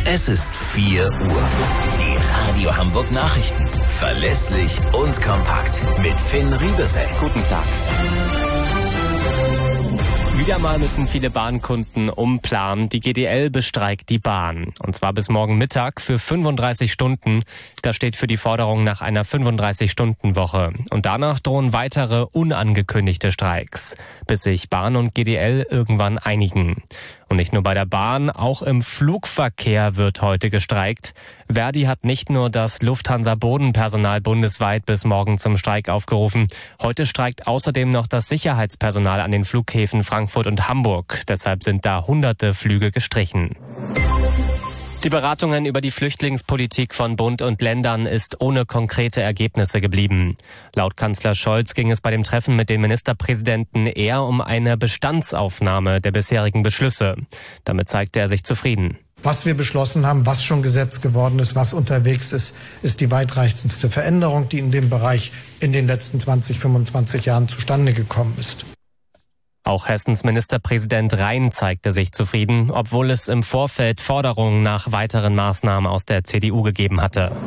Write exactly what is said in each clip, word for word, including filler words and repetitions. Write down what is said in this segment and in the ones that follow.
Es ist vier Uhr. Die Radio Hamburg Nachrichten. Verlässlich und kompakt. Mit Finn Riebesell. Guten Tag. Wieder mal müssen viele Bahnkunden umplanen. Die G D L bestreikt die Bahn. Und zwar bis morgen Mittag für fünfunddreißig Stunden. Das steht für die Forderung nach einer fünfunddreißig-Stunden-Woche. Und danach drohen weitere unangekündigte Streiks, bis sich Bahn und G D L irgendwann einigen. Und nicht nur bei der Bahn, auch im Flugverkehr wird heute gestreikt. Verdi hat nicht nur das Lufthansa-Bodenpersonal bundesweit bis morgen zum Streik aufgerufen. Heute streikt außerdem noch das Sicherheitspersonal an den Flughäfen Frankfurt und Hamburg. Deshalb sind da hunderte Flüge gestrichen. Die Beratungen über die Flüchtlingspolitik von Bund und Ländern ist ohne konkrete Ergebnisse geblieben. Laut Kanzler Scholz ging es bei dem Treffen mit den Ministerpräsidenten eher um eine Bestandsaufnahme der bisherigen Beschlüsse. Damit zeigte er sich zufrieden. Was wir beschlossen haben, was schon Gesetz geworden ist, was unterwegs ist, ist die weitreichendste Veränderung, die in dem Bereich in den letzten zwanzig, fünfundzwanzig Jahren zustande gekommen ist. Auch Hessens Ministerpräsident Rhein zeigte sich zufrieden, obwohl es im Vorfeld Forderungen nach weiteren Maßnahmen aus der C D U gegeben hatte.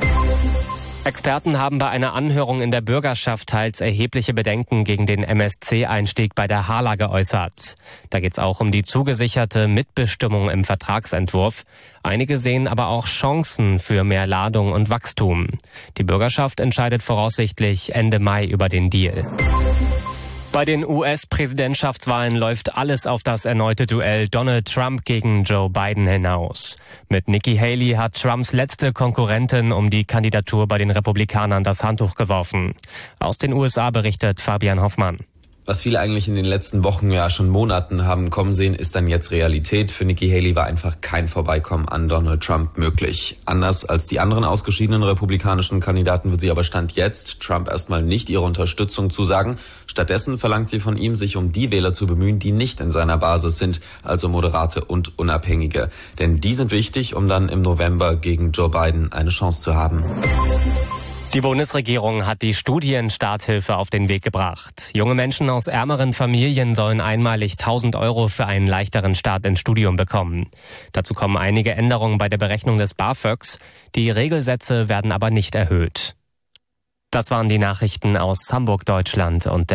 Experten haben bei einer Anhörung in der Bürgerschaft teils erhebliche Bedenken gegen den M S C-Einstieg bei der Hala geäußert. Da geht es auch um die zugesicherte Mitbestimmung im Vertragsentwurf. Einige sehen aber auch Chancen für mehr Ladung und Wachstum. Die Bürgerschaft entscheidet voraussichtlich Ende Mai über den Deal. Bei den U S-Präsidentschaftswahlen läuft alles auf das erneute Duell Donald Trump gegen Joe Biden hinaus. Mit Nikki Haley hat Trumps letzte Konkurrentin um die Kandidatur bei den Republikanern das Handtuch geworfen. Aus den U S A berichtet Fabian Hoffmann. Was viele eigentlich in den letzten Wochen, ja schon Monaten haben kommen sehen, ist dann jetzt Realität. Für Nikki Haley war einfach kein Vorbeikommen an Donald Trump möglich. Anders als die anderen ausgeschiedenen republikanischen Kandidaten wird sie aber Stand jetzt Trump erstmal nicht ihre Unterstützung zusagen. Stattdessen verlangt sie von ihm, sich um die Wähler zu bemühen, die nicht in seiner Basis sind, also Moderate und Unabhängige. Denn die sind wichtig, um dann im November gegen Joe Biden eine Chance zu haben. Die Bundesregierung hat die Studienstarthilfe auf den Weg gebracht. Junge Menschen aus ärmeren Familien sollen einmalig tausend Euro für einen leichteren Start ins Studium bekommen. Dazu kommen einige Änderungen bei der Berechnung des BAföGs. Die Regelsätze werden aber nicht erhöht. Das waren die Nachrichten aus Hamburg, Deutschland und der